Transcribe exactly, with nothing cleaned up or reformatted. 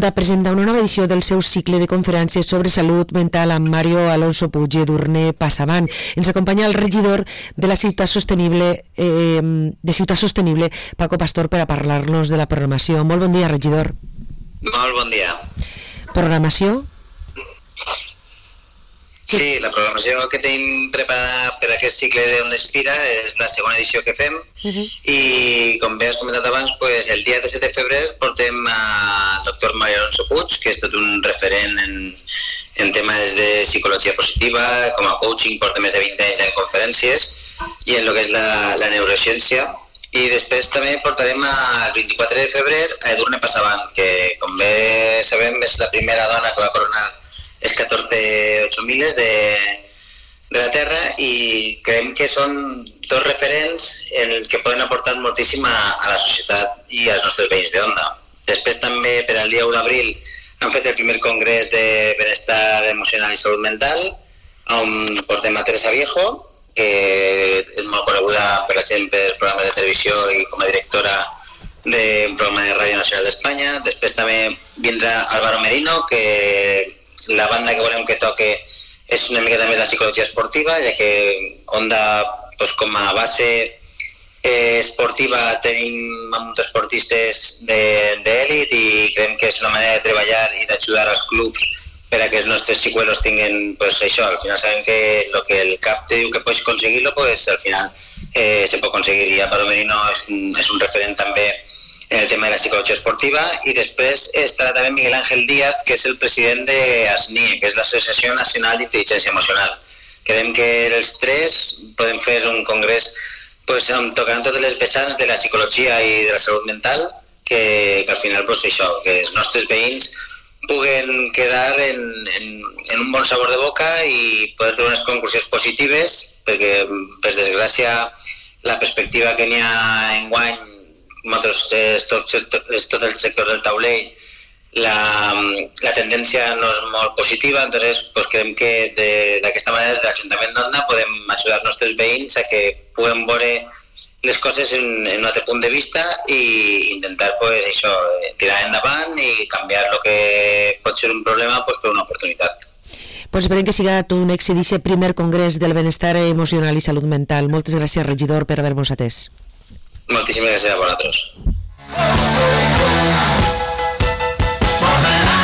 Onda presenta una nova edició del seu cicle de conferències sobre salut mental amb Mario Alonso Puig i Edurne Passavant. Ens acompanya el regidor de la Ciutat Sostenible, eh, de Ciutat Sostenible, Paco Pastor, per a parlar-nos de la programació. Molt bon dia, regidor. Molt bon dia. Programació? Sí, la programació que tenim preparada per aquest cicle d'Onda Inspira és la segona edició que fem uh-huh. i, com bé has comentat abans, pues, el dia disset de febrer portem al doctor Mario Alonso Puig, que és tot un referent en, en temes de psicologia positiva, com a coaching, porta més de vint anys en conferències i en el que és la, la neurociència. I després també portarem el vint-i-quatre de febrer a Edurne Passavant, que, com bé sabem, és la primera dona que va coronar els catorze ocho miles de, de la Terra i creiem que són dos referents en el que poden aportar moltíssim a, a la societat i als nostres veïns d'Onda. Després també per al dia u d'abril han fet el primer congrés de benestar emocional i salut mental on portem a Teresa Viejo, que és molt coneguda per la gent per programes de televisió i com a directora d'un programa de Ràdio Nacional d'Espanya. Després també vindrà Álvaro Merino, que la banda que volem que toque és una mica també la psicologia esportiva, ja que Onda, pues, com a base eh, esportiva tenim molts esportistes d'èlit i creiem que és una manera de treballar i d'ajudar als clubs per a que els nostres psicuelos tinguin pues, això. Al final sabem que el que el cap te diu que pots aconseguir-lo, pues, al final eh, se pot aconseguir. I Álvaro Merino és un, és un referent també en el tema de la psicologia esportiva, i després estarà també Miguel Ángel Díaz, que és el president de A S N I E, que és l'Associació Nacional d'Intel·ligència Emocional. Creiem que els tres podem fer un congrés pues, tocant totes les vessants de la psicologia i de la salut mental, que, que al final pues, això, que els nostres veïns puguen quedar en, en, en un bon sabor de boca i poder tenir unes conclusions positives, perquè per desgràcia la perspectiva que n'hi ha enguany nosaltres és tot, és tot el sector del taulell, la, la tendència no és molt positiva, entonces pues, creiem que d'aquesta manera des de l'Ajuntament d'Onda podem ajudar els nostres veïns a que puguem veure les coses en, en un altre punt de vista i intentar pues, això, tirar endavant i canviar el que pot ser un problema pues, per una oportunitat. Pues esperem que siga un èxit d'aquest primer congrés del benestar emocional i salut mental. Moltes gràcies, regidor, per haver-nos atès. Moltíssimes gràcies a vosaltres.